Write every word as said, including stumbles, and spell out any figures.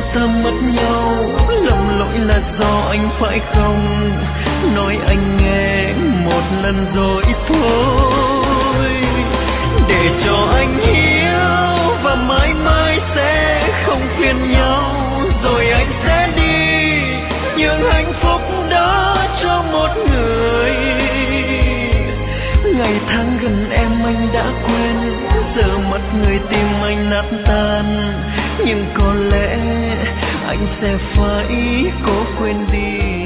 ta mất nhau, lầm lỗi là do anh phải không? Nói anh nghe một lần rồi thôi, để cho anh hiểu và mãi mãi sẽ không phiền nhau. Rồi anh sẽ đi nhưng hạnh phúc đó cho một người. Ngày tháng gần em anh đã quên, giờ mất người tim anh nát tan. Nhưng có lẽ anh sẽ phải cố quên đi